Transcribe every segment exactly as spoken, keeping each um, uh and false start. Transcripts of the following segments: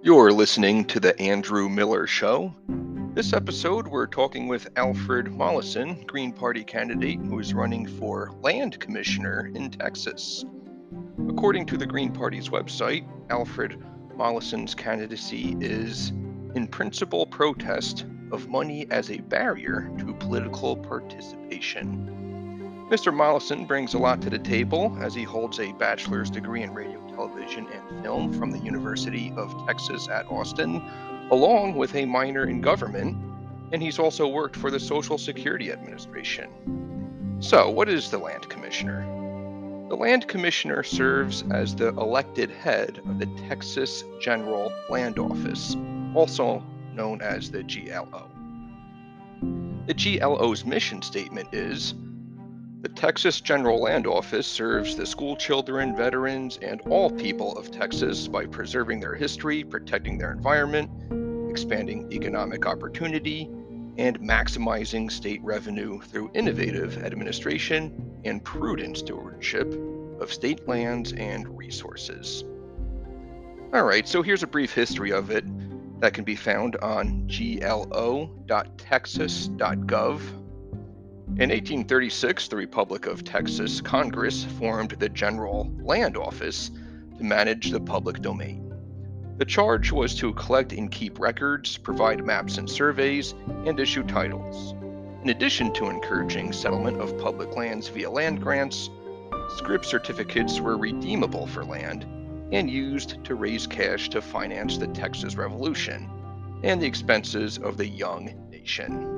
You're listening to The Andrew Miller Show. This episode, we're talking with Alfred Mollison, Green Party candidate who is running for Land Commissioner in Texas. According to the Green Party's website, Alfred Mollison's candidacy is, in principle, protest of money as a barrier to political participation. Mister Mollison brings a lot to the table as he holds a bachelor's degree in radio, television, and film from the University of Texas at Austin, along with a minor in government, and he's also worked for the Social Security Administration. So, what is the Land Commissioner? The Land Commissioner serves as the elected head of the Texas General Land Office, also known as the G L O. The G L O's mission statement is, "The Texas General Land Office serves the school children, veterans, and all people of Texas by preserving their history, protecting their environment, expanding economic opportunity, and maximizing state revenue through innovative administration and prudent stewardship of state lands and resources." All right, so here's a brief history of it that can be found on G L O dot texas dot gov. In eighteen thirty-six, the Republic of Texas Congress formed the General Land Office to manage the public domain. The charge was to collect and keep records, provide maps and surveys, and issue titles. In addition to encouraging settlement of public lands via land grants, scrip certificates were redeemable for land and used to raise cash to finance the Texas Revolution and the expenses of the young nation.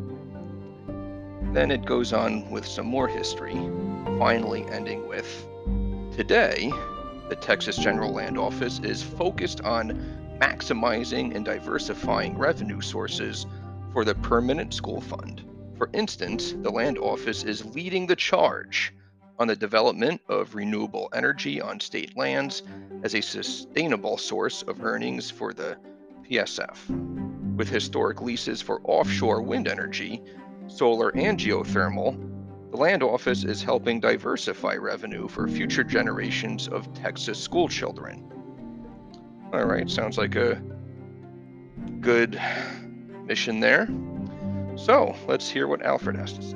Then it goes on with some more history, finally ending with, today, the Texas General Land Office is focused on maximizing and diversifying revenue sources for the Permanent School Fund. For instance, the Land Office is leading the charge on the development of renewable energy on state lands as a sustainable source of earnings for the P S F. With historic leases for offshore wind energy, solar, and geothermal, the Land Office is helping diversify revenue for future generations of Texas school children. All right, sounds like a good mission there. So let's hear what Alfred has to say.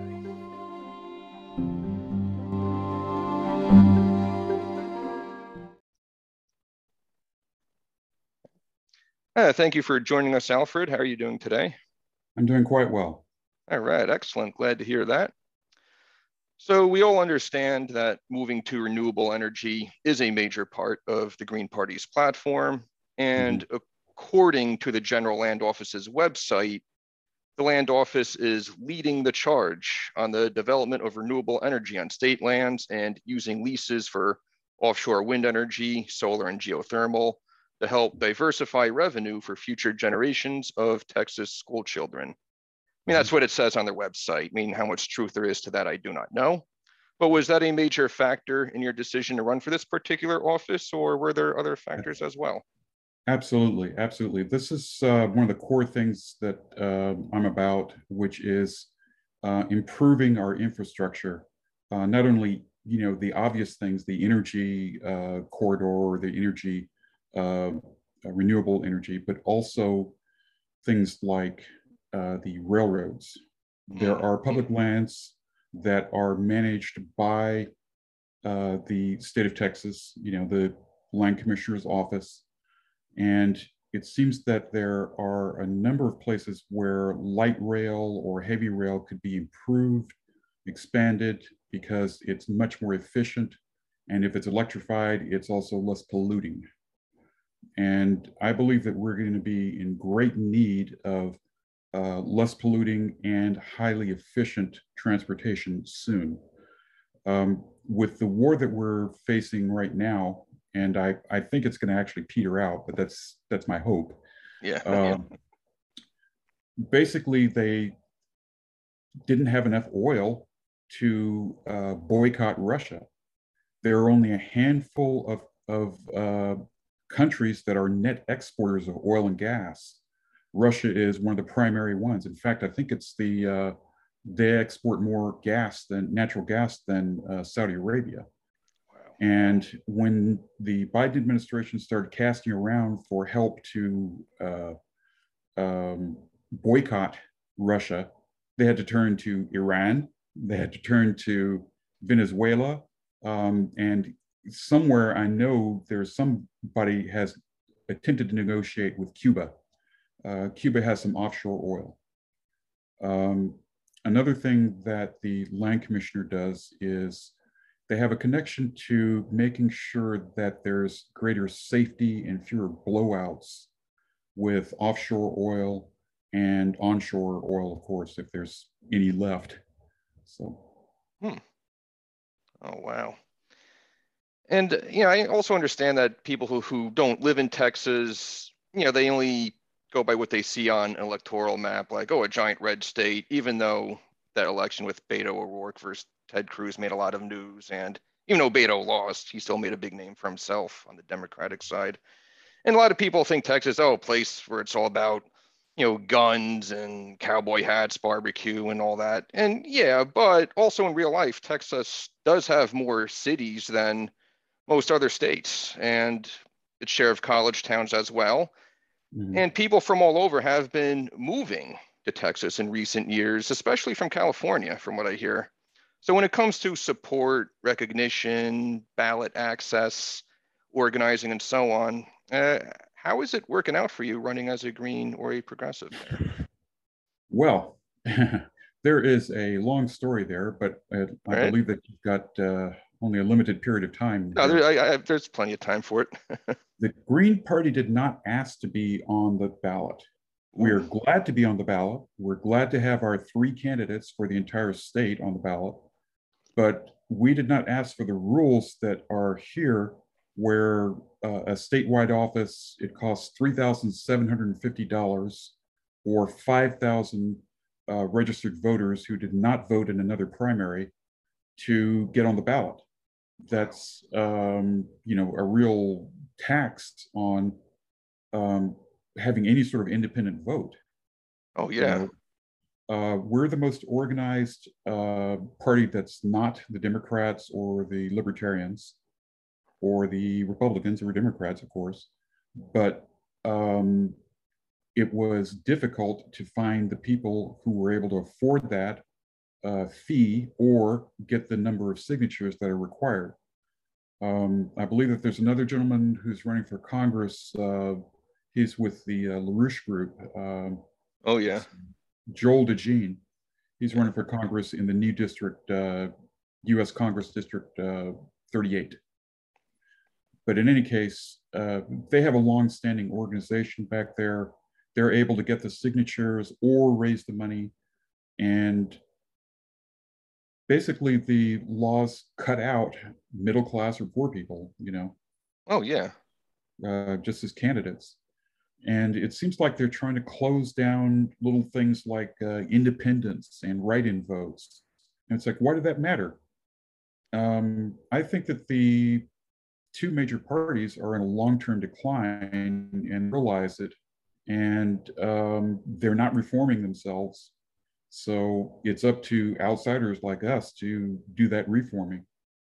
Uh, thank you for joining us, Alfred. How are you doing today? I'm doing quite well. All right, excellent. Glad to hear that. So we all understand that moving to renewable energy is a major part of the Green Party's platform. And mm-hmm. according to the General Land Office's website, the Land Office is leading the charge on the development of renewable energy on state lands and using leases for offshore wind energy, solar, and geothermal to help diversify revenue for future generations of Texas school children. I mean, that's what it says on their website. I mean, how much truth there is to that, I do not know. But was that a major factor in your decision to run for this particular office, or were there other factors as well? Absolutely, absolutely. This is uh, one of the core things that uh, I'm about, which is uh, improving our infrastructure. Uh, not only, you know, the obvious things, the energy uh, corridor, the energy, uh, renewable energy, but also things like Uh, the railroads. There are public lands that are managed by uh, the state of Texas, you know, the Land Commissioner's office. And it seems that there are a number of places where light rail or heavy rail could be improved, expanded, because it's much more efficient. And if it's electrified, it's also less polluting. And I believe that we're going to be in great need of Uh, less polluting and highly efficient transportation soon. Um, with the war that we're facing right now, and I, I think it's going to actually peter out, but that's that's my hope. Yeah. Uh, yeah. Basically, they didn't have enough oil to uh, boycott Russia. There are only a handful of, of uh, countries that are net exporters of oil and gas. Russia is one of the primary ones. In fact, I think it's the, uh, they export more gas than natural gas than uh, Saudi Arabia. Wow. And when the Biden administration started casting around for help to uh, um, boycott Russia, they had to turn to Iran, they had to turn to Venezuela, um, and somewhere I know there's somebody has attempted to negotiate with Cuba. Uh, Cuba has some offshore oil. Um, another thing that the land commissioner does is they have a connection to making sure that there's greater safety and fewer blowouts with offshore oil and onshore oil, of course, if there's any left. So. Hmm. Oh, wow. And, you know, I also understand that people who, who don't live in Texas, you know, they only go by what they see on an electoral map, like, oh, a giant red state, even though that election with Beto O'Rourke versus Ted Cruz made a lot of news. And even though Beto lost, he still made a big name for himself on the Democratic side. And a lot of people think Texas, oh, a place where it's all about, you know, guns and cowboy hats, barbecue, and all that. And yeah, but also in real life, Texas does have more cities than most other states and its share of college towns as well. Mm-hmm. And people from all over have been moving to Texas in recent years, especially from California, from what I hear. So when it comes to support, recognition, ballot access, organizing, and so on, uh, how is it working out for you running as a Green or a progressive there? Well, there is a long story there, but I, I Right? believe that you've got uh, only a limited period of time. No, there, I, I, there's plenty of time for it. The Green Party did not ask to be on the ballot. We are Ooh. glad to be on the ballot. We're glad to have our three candidates for the entire state on the ballot, but we did not ask for the rules that are here, where uh, a statewide office, it costs three thousand seven hundred fifty dollars or five thousand uh, registered voters who did not vote in another primary to get on the ballot. That's, um, you know, a real tax on um, having any sort of independent vote. Oh, You yeah. know, uh, we're the most organized uh, party that's not the Democrats or the Libertarians or the Republicans or Democrats, of course. But um, it was difficult to find the people who were able to afford that uh, fee or get the number of signatures that are required. Um, I believe that there's another gentleman who's running for Congress. Uh, he's with the uh, LaRouche Group. Um, Oh, yeah. Joel DeJean. He's Yeah. running for Congress in the new district, uh, U S Congress District uh, thirty-eight. But in any case, uh, they have a long-standing organization back there. They're able to get the signatures or raise the money. And basically, the laws cut out middle class or poor people, you know, Oh, yeah. uh, just as candidates. And it seems like they're trying to close down little things like uh, independence and write-in votes. And it's like, why did that matter? Um, I think that the two major parties are in a long-term decline and realize it, and um, they're not reforming themselves. So it's up to outsiders like us to do that reforming.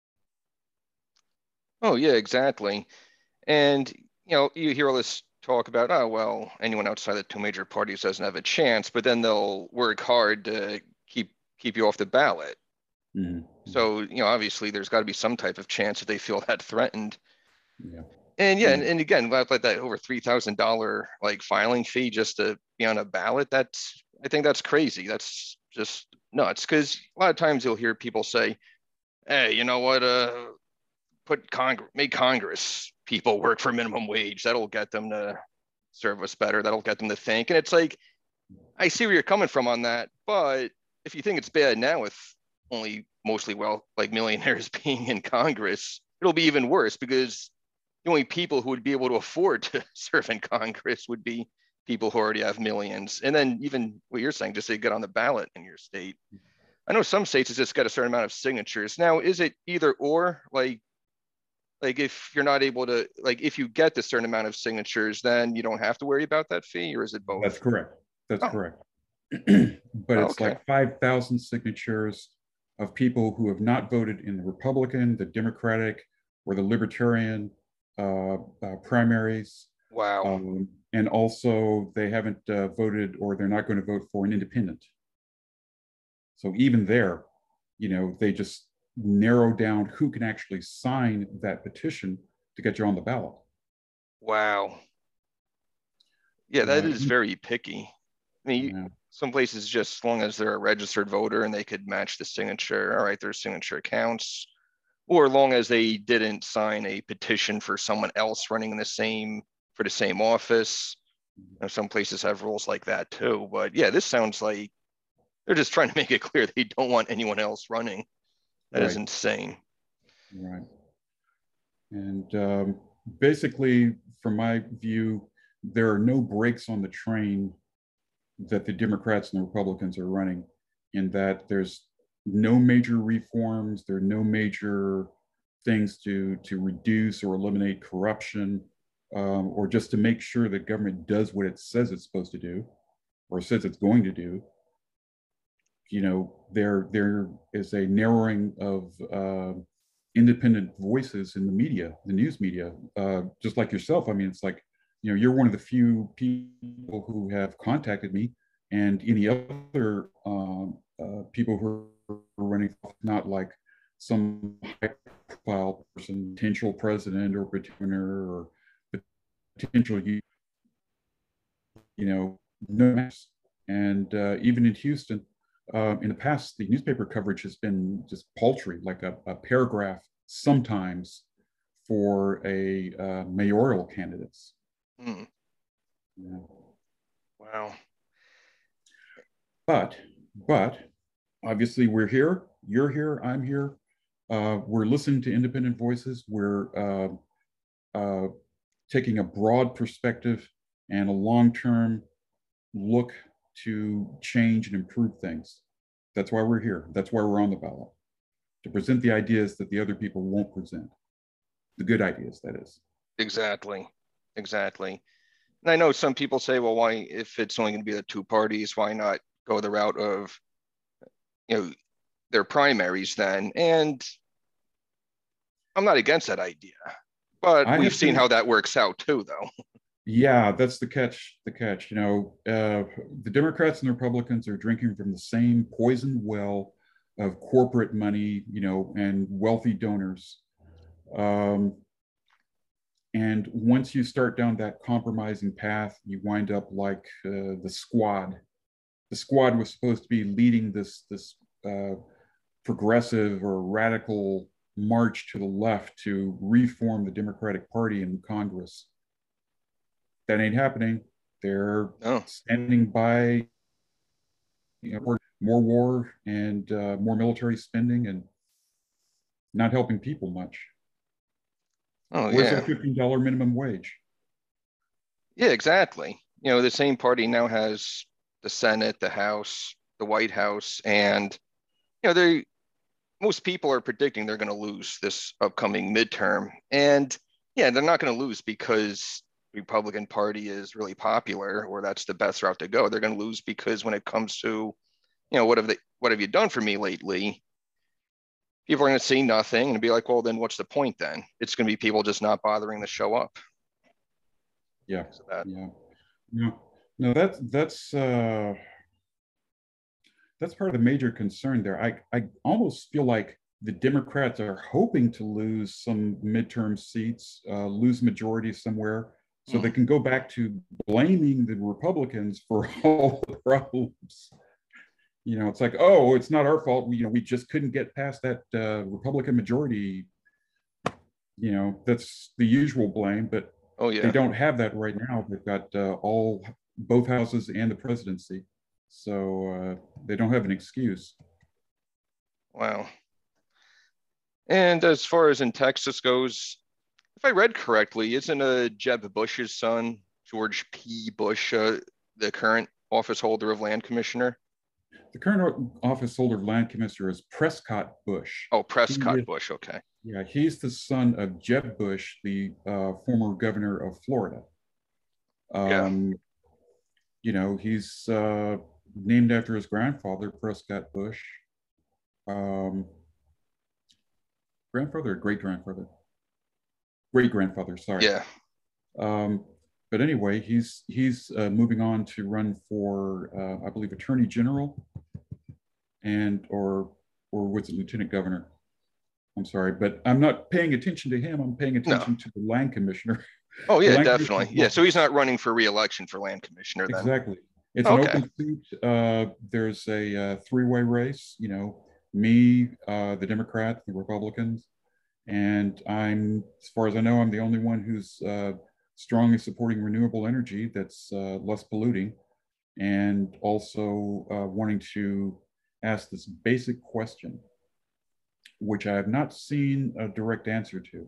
Oh, yeah, exactly. And, you know, you hear all this talk about, oh, well, anyone outside the two major parties doesn't have a chance, but then they'll work hard to keep keep you off the ballot. Mm-hmm. So, you know, obviously there's got to be some type of chance that they feel that threatened. Yeah. And yeah, yeah. and, and again, like that over three thousand dollar like filing fee just to be on a ballot, that's, I think that's crazy. That's just nuts. Because a lot of times you'll hear people say, hey, you know what, uh, put Congress, make Congress people work for minimum wage. That'll get them to serve us better. That'll get them to think. And it's like, I see where you're coming from on that. But if you think it's bad now with only mostly, well, like millionaires being in Congress, it'll be even worse because the only people who would be able to afford to serve in Congress would be people who already have millions. And then even what you're saying, just say get on the ballot in your state. I know some states it's just got a certain amount of signatures. Now, is it either or? Like, like if you're not able to, like if you get the certain amount of signatures, then you don't have to worry about that fee, or is it both? That's correct. That's Oh, correct. But oh, it's okay. like five thousand signatures of people who have not voted in the Republican, the Democratic, or the Libertarian uh, uh, primaries. Wow. Um, and also, they haven't uh, voted, or they're not going to vote for an independent. So even there, you know, they just narrow down who can actually sign that petition to get you on the ballot. Wow. Yeah, that Uh, is very picky. I mean, yeah, some places just as long as they're a registered voter and they could match the signature, all right, their signature counts. Or long as they didn't sign a petition for someone else running in the same for the same office. You know, some places have rules like that too. But yeah, this sounds like they're just trying to make it clear they don't want anyone else running. That is right, insane. right. And um, basically, from my view, there are no brakes on the train that the Democrats and the Republicans are running, in that there's no major reforms, there are no major things to, to reduce or eliminate corruption, um, or just to make sure that government does what it says it's supposed to do or says it's going to do. You know, there there is a narrowing of uh, independent voices in the media, the news media, uh, just like yourself. I mean, it's like, you know, you're one of the few people who have contacted me, and any other um, uh, people who are running, not like some high profile person, potential president or petitioner or potential, you know, no. And uh, even in Houston, uh, in the past, the newspaper coverage has been just paltry, like a, a paragraph sometimes for a uh, mayoral candidates. Hmm. Yeah. Wow. But, but obviously we're here, you're here, I'm here. Uh, we're listening to independent voices. We're uh, uh, taking a broad perspective and a long-term look to change and improve things. That's why we're here. That's why we're on the ballot, to present the ideas that the other people won't present. The good ideas, that is. Exactly. Exactly. And I know some people say, well, why, if it's only going to be the two parties, why not go the route of, you know, their primaries then? And I'm not against that idea, but I we've have seen to, how that works out too, though. yeah, that's the catch. The catch, you know, uh, the Democrats and the Republicans are drinking from the same poisoned well of corporate money, you know, and wealthy donors. Um, and once you start down that compromising path, you wind up like uh, the Squad. The Squad was supposed to be leading this this uh, progressive or radical march to the left to reform the Democratic Party in Congress. That ain't happening. They're No. standing by, you know, more war and uh, more military spending, and not helping people much. Oh, Where's our yeah. fifteen dollar minimum wage? Yeah, exactly. You know, the same party now has the Senate, the House, the White House, and, you know, they most people are predicting they're going to lose this upcoming midterm. And yeah, they're not going to lose because the Republican Party is really popular or that's the best route to go. They're going to lose because when it comes to, you know, what have they, what have you done for me lately? People are going to see nothing and be like, well, then what's the point then? It's going to be people just not bothering to show up Yeah, because of that. yeah. No, no, that's that's uh, that's part of the major concern there. I I almost feel like the Democrats are hoping to lose some midterm seats, uh, lose majority somewhere, so they Hmm. can go back to blaming the Republicans for all the problems. You know, it's like, oh, it's not our fault. We, you know, we just couldn't get past that uh, Republican majority. You know, that's the usual blame, but Oh, they yeah. don't have that right now. They've got uh, all both houses and the presidency, so uh, they don't have an excuse. Wow. And as far as in Texas goes, if I read correctly, isn't uh, Jeb Bush's son, George P. Bush, uh, the current office holder of land commissioner? The current office holder of land commissioner is Prescott Bush. Oh, He Prescott is, Bush. Okay. yeah, he's the son of Jeb Bush, the uh, former governor of Florida. Yeah. Um, you know, he's uh, named after his grandfather, Prescott Bush. Um, grandfather or great grandfather? great grandfather, sorry. Yeah. Um, but anyway, he's he's uh, moving on to run for, uh, I believe, Attorney General, and or or was it Lieutenant Governor? I'm sorry, but I'm not paying attention to him. I'm paying No. attention to the land commissioner. Oh The yeah, land definitely. commissioner. Yeah. So he's not running for re-election for land commissioner then. Exactly. It's Oh, an okay. open seat. Uh, there's a uh, three-way race. You know, me, uh, the Democrat, the Republicans, and I'm, as far as I know, I'm the only one who's uh, strongly supporting renewable energy that's uh, less polluting, and also uh, wanting to ask this basic question, which I have not seen a direct answer to.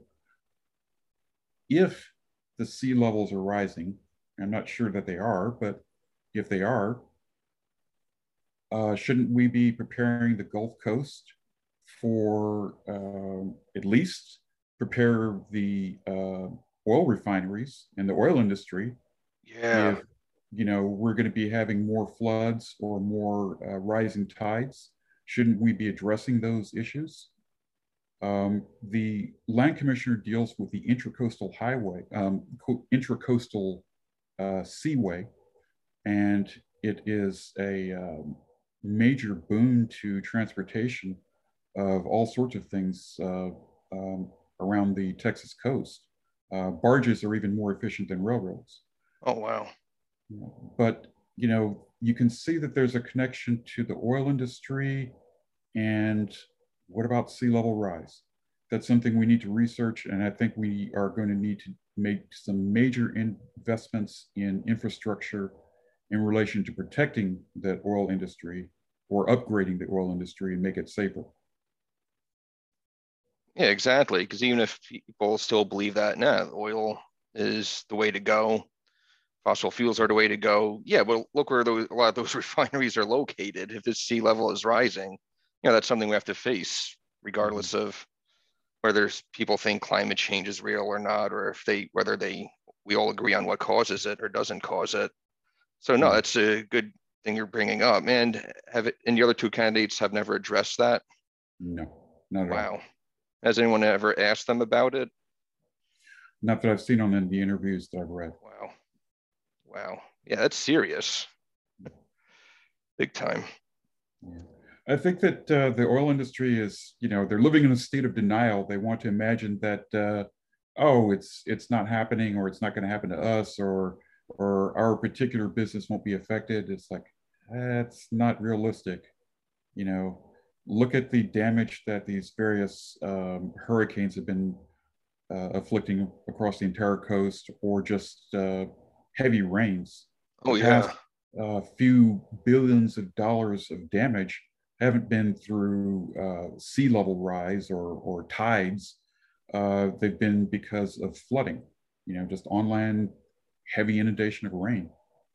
If the sea levels are rising, I'm not sure that they are, but if they are, uh, shouldn't we be preparing the Gulf Coast for um, at least prepare the uh, oil refineries and the oil industry Yeah. if you know we're going to be having more floods or more uh, rising tides? Shouldn't we be addressing those issues? Um, the land commissioner deals with the intracoastal highway, um, intracoastal uh, seaway, and it is a um, major boon to transportation of all sorts of things uh, um, around the Texas coast. Uh, barges are even more efficient than railroads. Oh wow. But you know, you can see that there's a connection to the oil industry. And what about sea level rise? That's something we need to research, and I think we are going to need to make some major investments in infrastructure in relation to protecting the oil industry or upgrading the oil industry and make it safer. Yeah, exactly. Because even if people still believe that, nah, oil is the way to go, fossil fuels are the way to go. Yeah, but look where those, a lot of those refineries are located. If the sea level is rising, you know, that's something we have to face, regardless Mm-hmm. of whether people think climate change is real or not, or if they whether they we all agree on what causes it or doesn't cause it. So no, Yeah. that's a good thing you're bringing up. And have it, and the other two candidates have never addressed that. No, not at Wow. all. Has anyone ever asked them about it? Not that I've seen on the interviews that I've read. Wow. Wow. Yeah, that's serious. Big time. Yeah. I think that uh, the oil industry is, you know, they're living in a state of denial. They want to imagine that, uh, oh, it's it's not happening, or it's not going to happen to us, or or our particular business won't be affected. It's like that's not realistic. You know, look at the damage that these various um, hurricanes have been uh, afflicting across the entire coast, or just uh, heavy rains. The Oh past yeah. uh, few billions of dollars of damage haven't been through uh, sea level rise or, or tides. Uh, they've been because of flooding, you know, just on land heavy inundation of rain.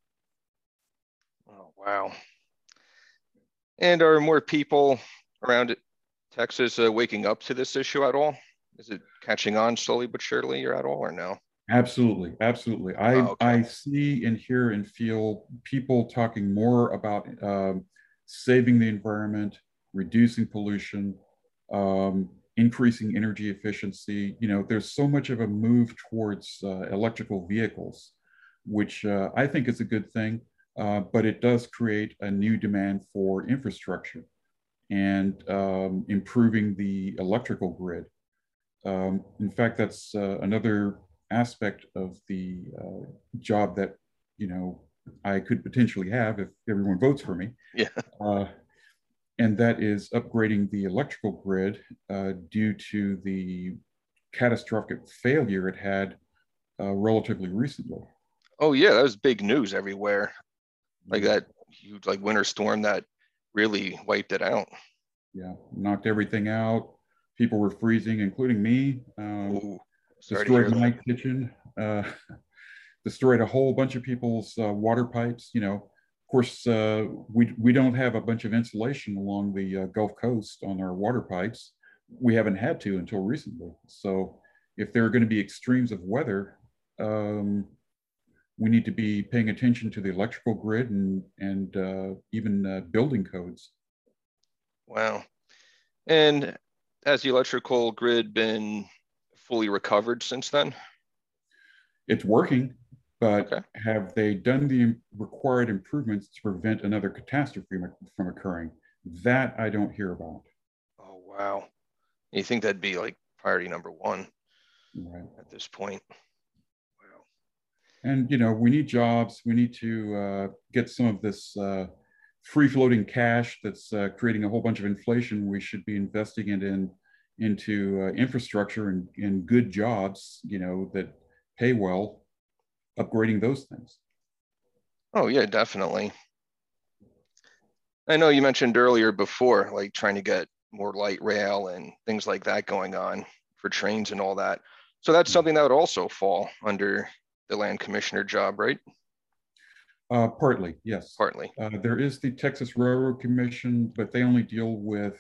Oh wow. And are more people around Texas uh, waking up to this issue at all? Is it catching on slowly but surely, or at all, or no? Absolutely, absolutely. I Oh, okay. I see and hear and feel people talking more about um, saving the environment, reducing pollution, um, increasing energy efficiency. You know, there's so much of a move towards uh, electrical vehicles, which uh, I think is a good thing, uh, but it does create a new demand for infrastructure and um, improving the electrical grid. Um, in fact, that's uh, another aspect of the uh, job that you know I could potentially have if everyone votes for me, Yeah. uh, and that is upgrading the electrical grid uh, due to the catastrophic failure it had uh, relatively recently. Oh yeah, that was big news everywhere. Like Yeah, that huge like winter storm that really wiped it out. yeah, knocked everything out. People were freezing, including me. Um, Oh, sorry to destroyed hear my that. kitchen. Uh, destroyed a whole bunch of people's uh, water pipes. You know, of course, uh, we we don't have a bunch of insulation along the uh, Gulf Coast on our water pipes. We haven't had to until recently. So, if there are going to be extremes of weather, um, we need to be paying attention to the electrical grid and and uh, even uh, building codes. Wow. And has the electrical grid been fully recovered since then? It's working, but Okay. have they done the required improvements to prevent another catastrophe from, from occurring? That I don't hear about. Oh, wow. You think that'd be like priority number one Right. at this point? Wow. And you know, we need jobs. We need to uh, get some of this uh, free-floating cash that's uh, creating a whole bunch of inflation. We should be investing it in into uh, infrastructure and in good jobs. You know, that pay well, upgrading those things. Oh, yeah, definitely. I know you mentioned earlier before, like trying to get more light rail and things like that going on for trains and all that. So that's something that would also fall under the land commissioner job, right? Uh, partly, yes. Partly. Uh, there is the Texas Railroad Commission, but they only deal with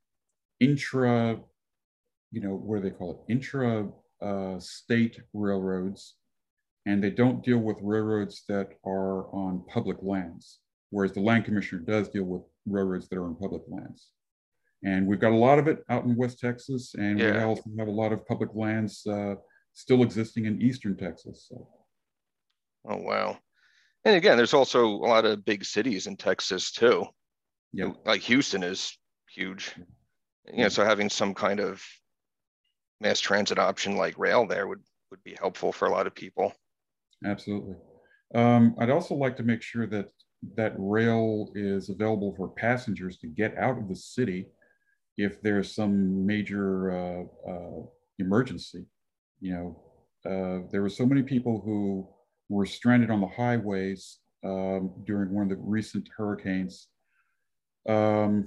intra, you know, what do they call it? Intra uh, state railroads, and they don't deal with railroads that are on public lands, whereas the land commissioner does deal with railroads that are on public lands. And we've got a lot of it out in West Texas, and we Yeah. also have a lot of public lands uh, still existing in Eastern Texas. So. Oh, wow. And again, there's also a lot of big cities in Texas too. Yeah. Like Houston is huge. You know, Yeah. so having some kind of mass transit option like rail there would would be helpful for a lot of people. Absolutely. Um, I'd also like to make sure that that rail is available for passengers to get out of the city if there's some major uh, uh, emergency. You know, uh, there were so many people who were stranded on the highways um, during one of the recent hurricanes. Um,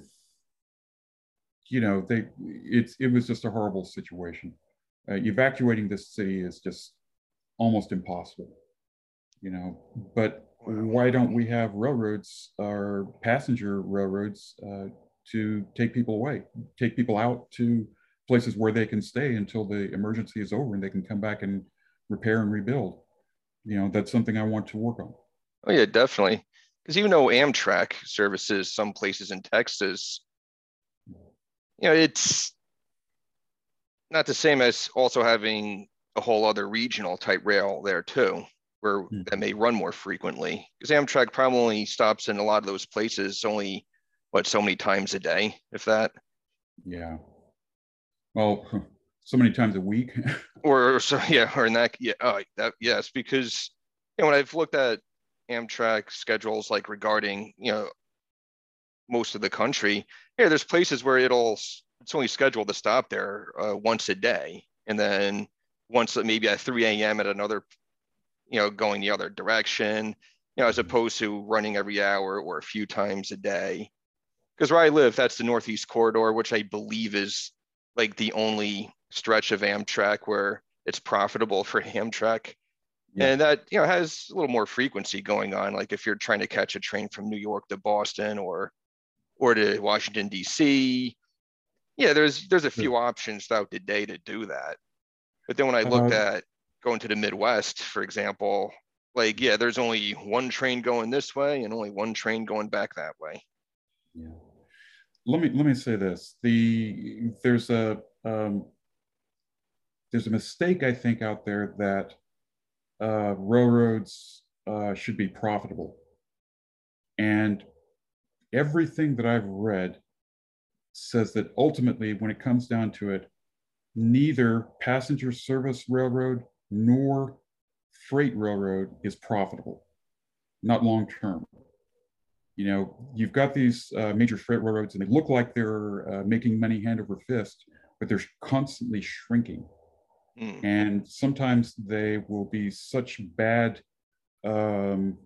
you know, they it's it was just a horrible situation. Uh, evacuating this city is just almost impossible. You know, but Wow. why don't we have railroads or passenger railroads uh, to take people away, take people out to places where they can stay until the emergency is over and they can come back and repair and rebuild. You know, that's something I want to work on. Oh yeah, definitely. Because even though Amtrak services some places in Texas, you know, it's not the same as also having a whole other regional type rail there too, where Hmm. that may run more frequently. Because Amtrak probably only stops in a lot of those places only what so many times a day, if that. Yeah. Well, so many times a week. Or, or so yeah, or in that yeah, uh, that yes, because you know when I've looked at Amtrak schedules like regarding you know most of the country, yeah, there's places where it'll it's only scheduled to stop there uh, once a day, and then once maybe at three a m at another, you know, going the other direction, you know, as opposed to running every hour or a few times a day. Because where I live, that's the Northeast Corridor, which I believe is like the only stretch of Amtrak where it's profitable for Amtrak. Yeah. And that, you know, has a little more frequency going on. Like if you're trying to catch a train from New York to Boston or or to Washington, D C. Yeah, there's there's a few Sure. options throughout the day to do that. But then when I looked Uh, at going to the Midwest, for example, like yeah, there's only one train going this way and only one train going back that way. yeah. Let me let me say this. The there's a um, there's a mistake I think out there that uh, railroads uh, should be profitable. And everything that I've read says that ultimately, when it comes down to it, neither passenger service railroad nor freight railroad is profitable, not long term. You know, you've got these uh, major freight railroads and they look like they're uh, making money hand over fist, but they're constantly shrinking. Mm, And sometimes they will be such bad um,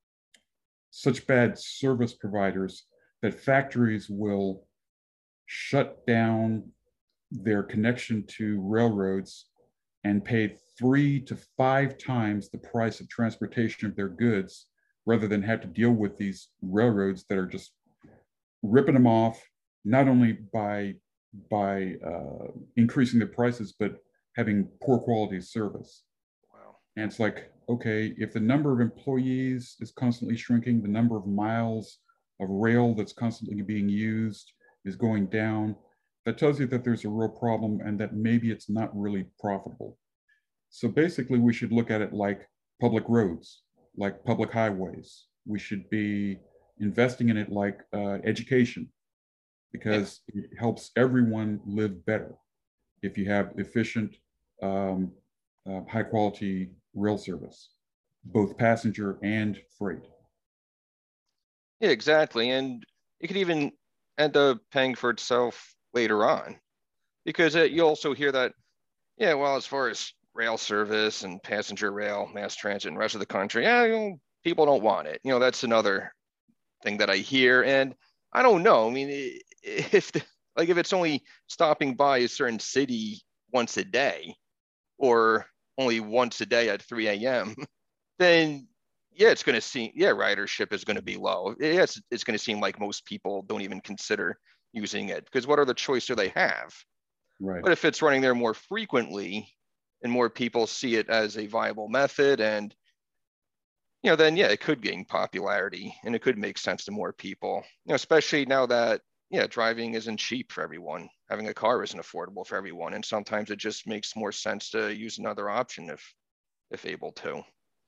such bad service providers that factories will shut down their connection to railroads and pay three to five times the price of transportation of their goods rather than have to deal with these railroads that are just ripping them off, not only by by uh, increasing their prices, but having poor quality service. wow. And it's like, okay, if the number of employees is constantly shrinking, the number of miles of rail that's constantly being used is going down, that tells you that there's a real problem and that maybe it's not really profitable. So basically, we should look at it like public roads, like public highways. We should be investing in it like uh, education, because it helps everyone live better if you have efficient, um, uh, high quality rail service, both passenger and freight. Yeah, exactly. And it could even end up paying for itself later on, because it, you also hear that, yeah, well, as far as rail service and passenger rail, mass transit in the rest of the country, yeah, you know, people don't want it. You know, that's another thing that I hear. And I don't know. I mean, if the, like if it's only stopping by a certain city once a day or only once a day at three a m, then yeah, it's going to seem, yeah, ridership is going to be low. Yes, it's going to seem like most people don't even consider using it, because what other choice do they have? Right. But if it's running there more frequently and more people see it as a viable method, and you know, then yeah, it could gain popularity and it could make sense to more people. You know, especially now that yeah, driving isn't cheap for everyone. Having a car isn't affordable for everyone, and sometimes it just makes more sense to use another option if if able to.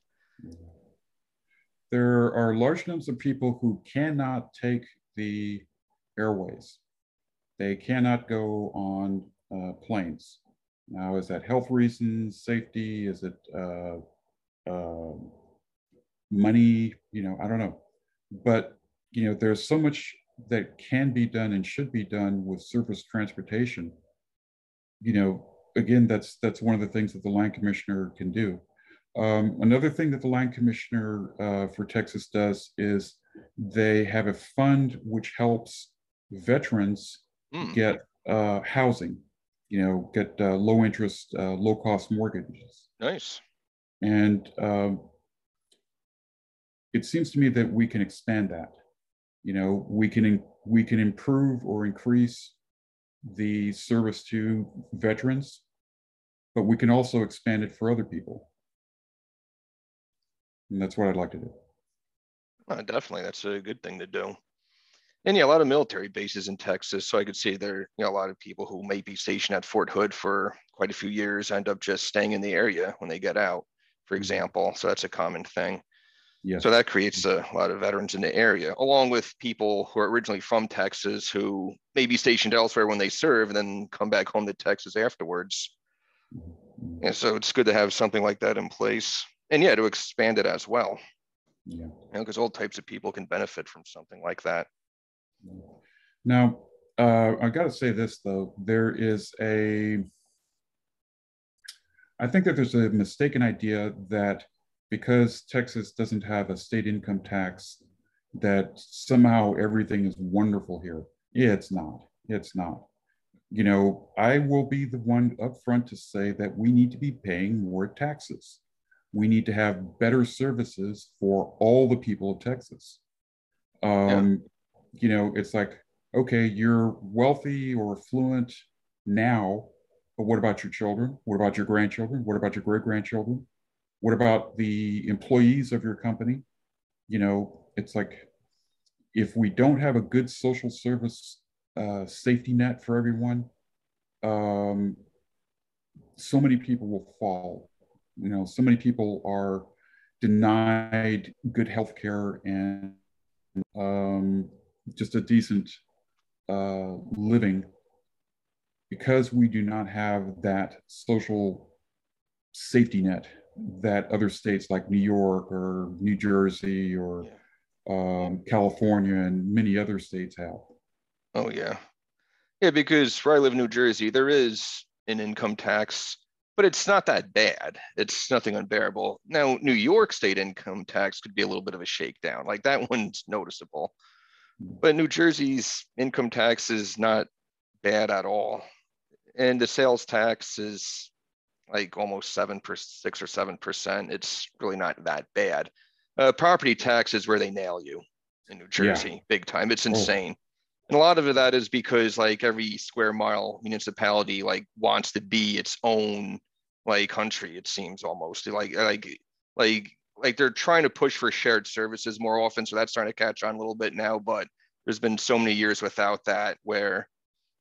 There are large numbers of people who cannot take the airways. They cannot go on uh, planes. Now, is that health reasons, safety? Is it uh, uh, money? You know, I don't know. But, you know, there's so much that can be done and should be done with surface transportation. You know, again, that's that's one of the things that the land commissioner can do. Um, another thing that the land commissioner uh, for Texas does is they have a fund which helps veterans Mm, get uh, housing, you know, get uh, low interest, uh, low cost mortgages. nice. And um, it seems to me that we can expand that. You know, we can we can improve or increase the service to veterans, but we can also expand it for other people. And that's what I'd like to do. Uh, definitely, that's a good thing to do. And yeah, a lot of military bases in Texas. So I could see there, you know, a lot of people who may be stationed at Fort Hood for quite a few years end up just staying in the area when they get out, for example. So that's a common thing. So Yes. that creates a lot of veterans in the area, along with people who are originally from Texas who may be stationed elsewhere when they serve and then come back home to Texas afterwards. And so it's good to have something like that in place. And yeah, to expand it as well. Yeah. You know, because all types of people can benefit from something like that. Now, uh, I got to say this though, there is a, I think that there's a mistaken idea that because Texas doesn't have a state income tax, that somehow everything is wonderful here. Yeah, it's not. It's not. You know, I will be the one up front to say that we need to be paying more taxes. We need to have better services for all the people of Texas. Yeah. Um, you know, it's like, okay, you're wealthy or affluent now, but what about your children? What about your grandchildren? What about your great grandchildren? What about the employees of your company? You know, it's like if we don't have a good social service uh, safety net for everyone, um, so many people will fall. You know, so many people are denied good health care and um, just a decent uh, living because we do not have that social safety net that other states like New York or New Jersey or Yeah. um, California and many other states have. Oh, yeah. Yeah, because where I live in New Jersey, there is an income tax, but it's not that bad. It's nothing unbearable. Now, New York state income tax could be a little bit of a shakedown. Like that one's noticeable. But New Jersey's income tax is not bad at all. And the sales tax is like almost seven per six or seven percent. It's really not that bad. Uh, property tax is where they nail you in New Yeah. Jersey, big time. It's Oh, insane. And a lot of that is because like every square mile municipality like wants to be its own like country, it seems almost like like like like they're trying to push for shared services more often. So that's starting to catch on a little bit now, but there's been so many years without that where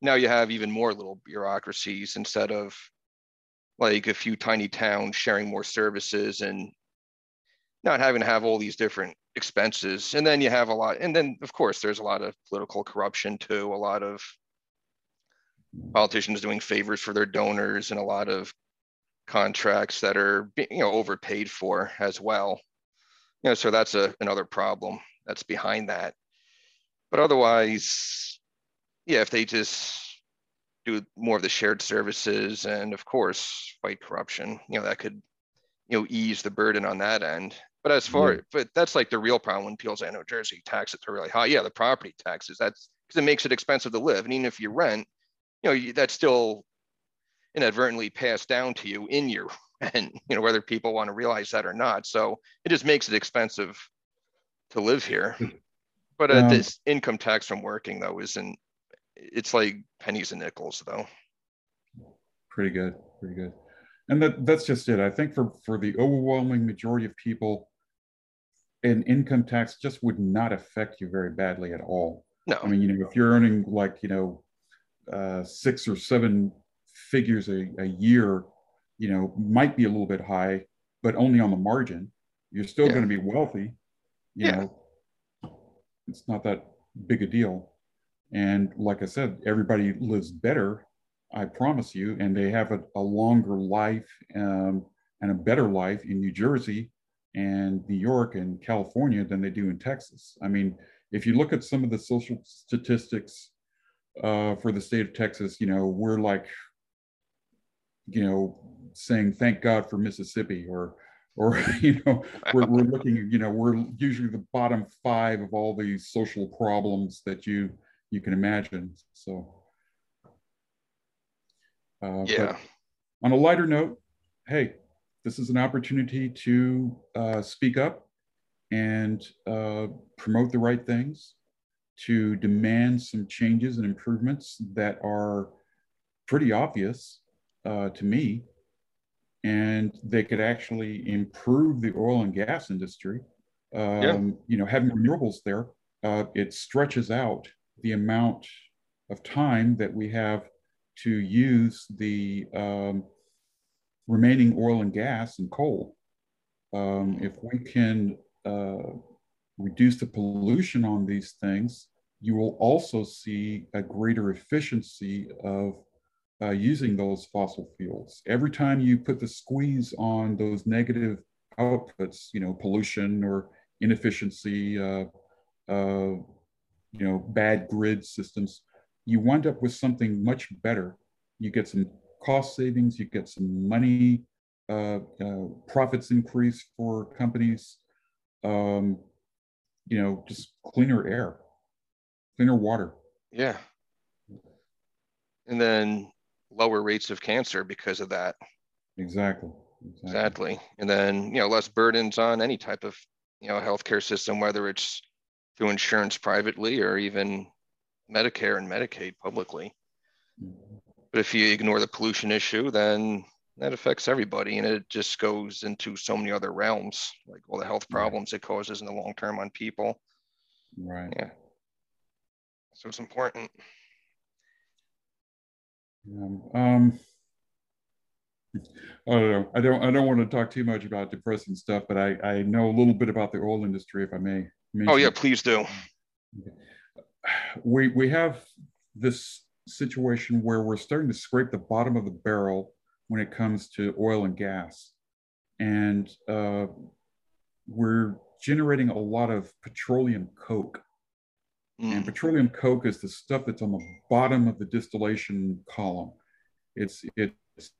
now you have even more little bureaucracies instead of like a few tiny towns sharing more services and not having to have all these different expenses. And then you have a lot, and then of course there's a lot of political corruption too, a lot of politicians doing favors for their donors and a lot of contracts that are, you know, overpaid for as well. You know, so that's a, another problem that's behind that. But otherwise, yeah, if they just do more of the shared services and of course fight corruption, you know, that could, you know, ease the burden on that end. But as far, Yeah. but that's like the real problem when people say, New Jersey taxes are really high. Yeah, the property taxes, that's because it makes it expensive to live. And even if you rent, you know, that's still inadvertently passed down to you in your rent, you know, whether people want to realize that or not. So it just makes it expensive to live here. But uh, Um, this income tax from working though isn't, it's like pennies and nickels though. Pretty good, pretty good. And that that's just it. I think for for the overwhelming majority of people, an income tax just would not affect you very badly at all. I No, mean, you know, if you're earning like, you know, uh, six or seven figures a, a year, you know, might be a little bit high, but only on the margin. You're still yeah, going to be wealthy, you yeah, know, it's not that big a deal. And like I said, everybody lives better, I promise you, and they have a, a longer life um, and a better life in New Jersey and New York and California than they do in Texas. I mean, if you look at some of the social statistics uh, for the state of Texas, you know, we're like, you know, saying thank God for Mississippi, or, or you know, we're, we're looking, you know, we're usually the bottom five of all these social problems that you you can imagine. So, uh, yeah, but on a lighter note, hey, this is an opportunity to uh, speak up and uh, promote the right things, to demand some changes and improvements that are pretty obvious uh, to me, and they could actually improve the oil and gas industry. yeah, Um, you know, having renewables there, uh, it stretches out the amount of time that we have to use the um, remaining oil and gas and coal. Um, if we can uh, reduce the pollution on these things, you will also see a greater efficiency of uh, using those fossil fuels. Every time you put the squeeze on those negative outputs, you know, pollution or inefficiency, uh, uh, you know, bad grid systems, you wind up with something much better. You get some cost savings, you get some money, uh, uh, profits increase for companies, um, you know, just cleaner air, cleaner water. yeah. And then lower rates of cancer because of that. Exactly. Exactly. Exactly. And then, you know, less burdens on any type of, you know, healthcare system, whether it's through insurance privately or even Medicare and Medicaid publicly. But if you ignore the pollution issue, then that affects everybody. And it just goes into so many other realms, like all the health Right. problems it causes in the long term on people. Right. Yeah. So it's important. Um, um, I don't know. I don't. I don't want to talk too much about depressing stuff, but I, I know a little bit about the oil industry, if I may Oh, yeah, mention. please do. We we have this situation where we're starting to scrape the bottom of the barrel when it comes to oil and gas, and uh, we're generating a lot of petroleum coke. And Mm, petroleum coke is the stuff that's on the bottom of the distillation column. It's it's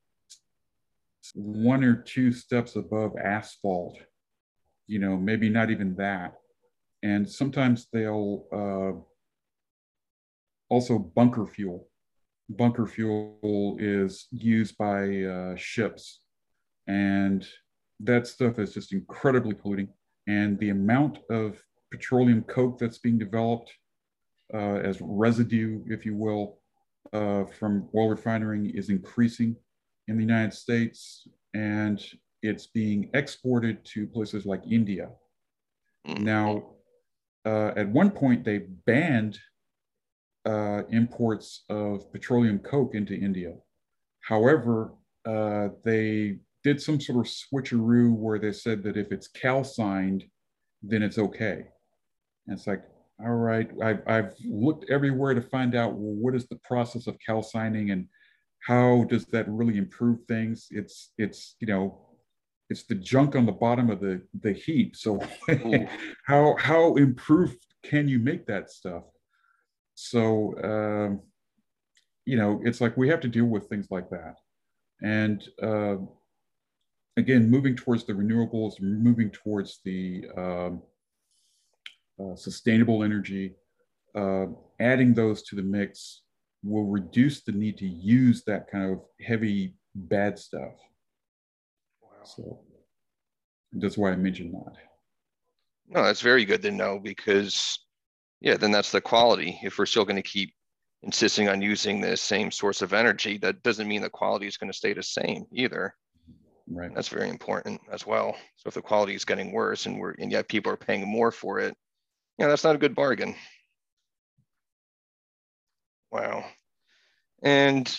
one or two steps above asphalt, you know, maybe not even that. And sometimes they'll uh, also bunker fuel. Bunker fuel is used by uh, ships, and that stuff is just incredibly polluting. And the amount of petroleum coke that's being developed uh, as residue, if you will, uh, from oil refining is increasing in the United States, and it's being exported to places like India. mm, mm. Now, uh, at one point, they banned uh, imports of petroleum coke into India. However, uh, they did some sort of switcheroo where they said that if it's calcined, then it's okay. And it's like, all right, I've, I've looked everywhere to find out, well, what is the process of calcining and how does that really improve things? It's, it's, you know, it's the junk on the bottom of the, the heap. So how, how improved can you make that stuff? So, um, you know, it's like we have to deal with things like that. And uh, again, moving towards the renewables, moving towards the um, uh, sustainable energy, uh, adding those to the mix will reduce the need to use that kind of heavy, bad stuff. Wow. So that's why I mentioned that. No, that's very good to know because, yeah, then that's the quality. If we're still going to keep insisting on using the same source of energy, that doesn't mean the quality is going to stay the same either. Right. And that's very important as well. So if the quality is getting worse and we're and yet people are paying more for it, yeah, that's not a good bargain. Wow. And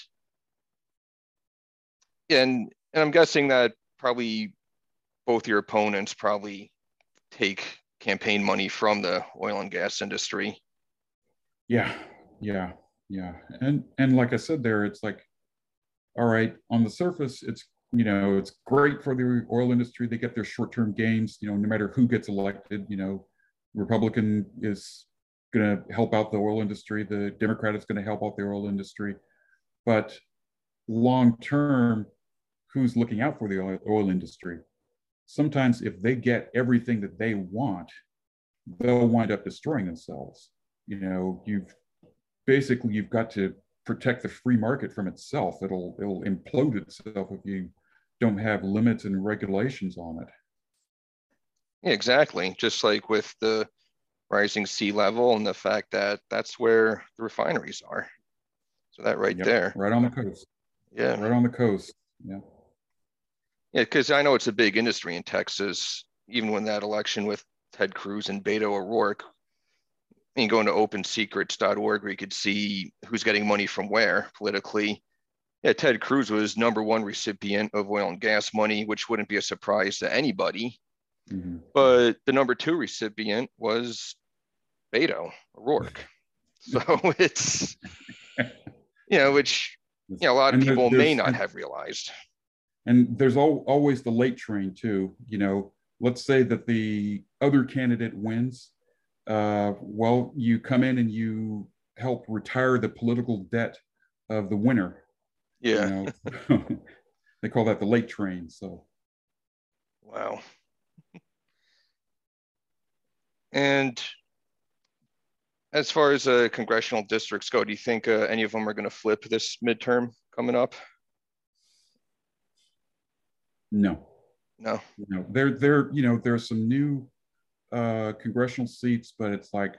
and and I'm guessing that probably both your opponents probably take campaign money from the oil and gas industry. Yeah, yeah, yeah. And and like I said there, it's like, all right, on the surface, it's, you know, it's great for the oil industry. They get their short-term gains, you know, no matter who gets elected, you know, Republican is going to help out the oil industry. The Democrat is going to help out the oil industry. But long term, who's looking out for the oil, oil industry? Sometimes if they get everything that they want, they'll wind up destroying themselves. You know, you've basically, you've got to protect the free market from itself. It'll, it'll implode itself if you don't have limits and regulations on it. Yeah, exactly. Just like with the rising sea level and the fact that that's where the refineries are. So that right Yep, there. right on the coast. Yeah. Right on the coast. Yeah. Yeah, because I know it's a big industry in Texas. Even when that election with Ted Cruz and Beto O'Rourke, you go into open secrets dot org where you could see who's getting money from where politically. Yeah, Ted Cruz was number one recipient of oil and gas money, which wouldn't be a surprise to anybody. Mm-hmm. But the number two recipient was Beto O'Rourke. So it's, you know, which, you know, a lot of and people may not have realized. And there's al- always the late train too. You know, let's say that the other candidate wins. Uh, well, you come in and you help retire the political debt of the winner. Yeah. You know? They call that the late train. So. Wow. And as far as uh, congressional districts go, do you think uh, any of them are going to flip this midterm coming up? No. No. No. There, there, you know, there's some new uh, congressional seats, but it's like,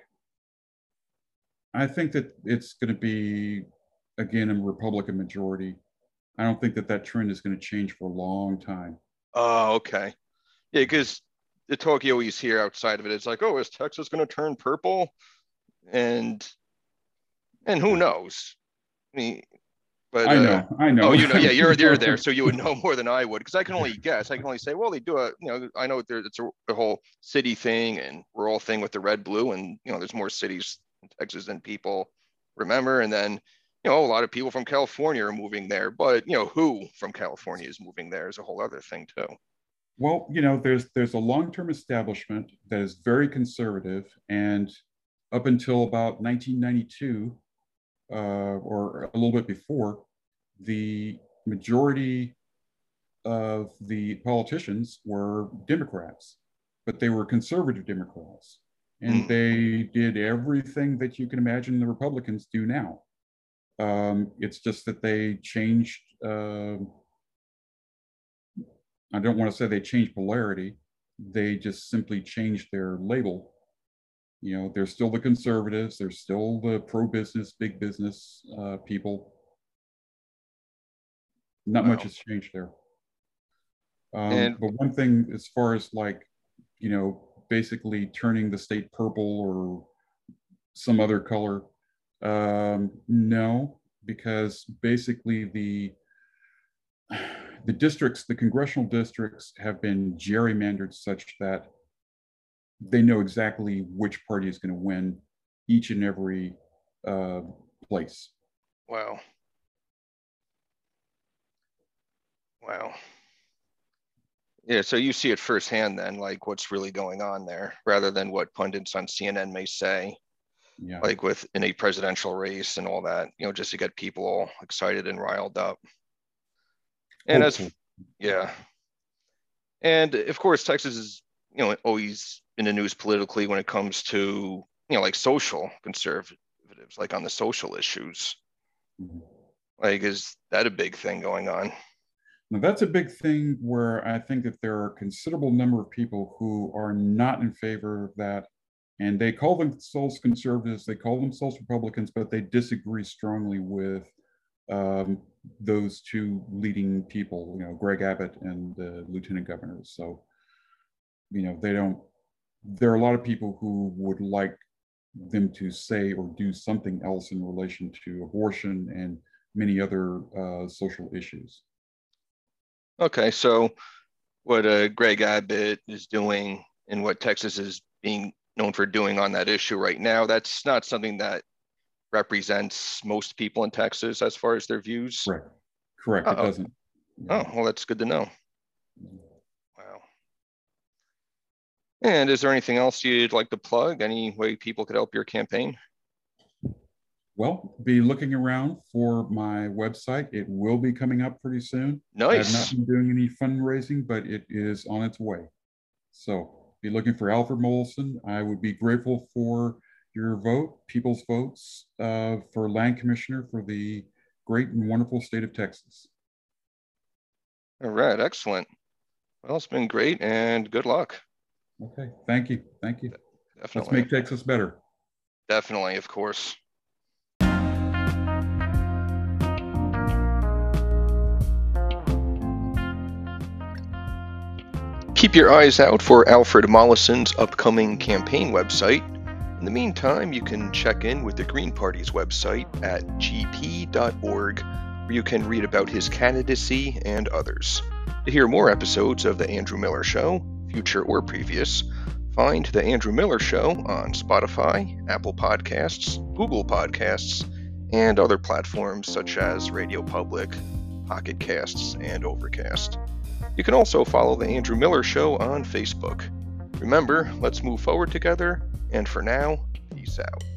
I think that it's going to be, again, a Republican majority. I don't think that that trend is going to change for a long time. Oh, okay. Yeah, because the talk you always hear outside of it is like, oh, is Texas going to turn purple? And and who knows? I mean, but I know, uh, I know. Oh, you know, yeah, you're you're there, so you would know more than I would, because I can only guess. I can only say, well, they do a, you know, I know there it's a, a whole city thing and rural thing with the red blue, and you know, there's more cities in Texas than people remember, and then you know, a lot of people from California are moving there, but you know, who from California is moving there is a whole other thing too. Well, you know, there's there's a long-term establishment that is very conservative, and up until about nineteen ninety-two, uh, or a little bit before, the majority of the politicians were Democrats, but they were conservative Democrats, and mm. they did everything that you can imagine the Republicans do now. Um, it's just that they changed. Uh, I don't want to say they changed polarity. They just simply changed their label. You know, they're still the conservatives. They're still the pro-business, big business uh, people. Not wow. much has changed there. Um, and, but one thing, as far as like, you know, basically turning the state purple or some other color, Um, no, because basically the the districts, the congressional districts have been gerrymandered such that they know exactly which party is going to win each and every uh, place. Wow. Wow. Yeah, so you see it firsthand then, like what's really going on there, rather than what pundits on C N N may say, Yeah. like with in a presidential race and all that, you know, just to get people all excited and riled up. And Hopeful. as, yeah. And of course, Texas is, you know, always in the news politically when it comes to, you know, like social conservatives, like on the social issues. Mm-hmm. Like, is that a big thing going on? Now, that's a big thing where I think that there are a considerable number of people who are not in favor of that. And they call themselves conservatives, they call themselves Republicans, but they disagree strongly with um, those two leading people, you know, Greg Abbott and the lieutenant governors. So, you know, they don't, there are a lot of people who would like them to say or do something else in relation to abortion and many other uh, social issues. Okay, so what uh, Greg Abbott is doing and what Texas is being known for doing on that issue right now, that's not something that represents most people in Texas as far as their views. Correct. Correct. Uh-oh. It doesn't. Yeah. Oh, well, that's good to know. Wow. And is there anything else you'd like to plug? Any way people could help your campaign? Well, be looking around for my website. It will be coming up pretty soon. Nice. I have not been doing any fundraising, but it is on its way. So be looking for Alfred Mollison. I would be grateful for your vote, people's votes, uh, for land commissioner for the great and wonderful state of Texas. All right, excellent. Well, it's been great and good luck. Okay, thank you. Thank you. Definitely. Let's make Texas better. Definitely, of course. Keep your eyes out for Alfred Mollison's upcoming campaign website. In the meantime, you can check in with the Green Party's website at g p dot org, where you can read about his candidacy and others. To hear more episodes of The Andrew Miller Show, future or previous, find The Andrew Miller Show on Spotify, Apple Podcasts, Google Podcasts, and other platforms such as Radio Public, Pocket Casts, and Overcast. You can also follow The Andrew Miller Show on Facebook. Remember, let's move forward together, and for now, peace out.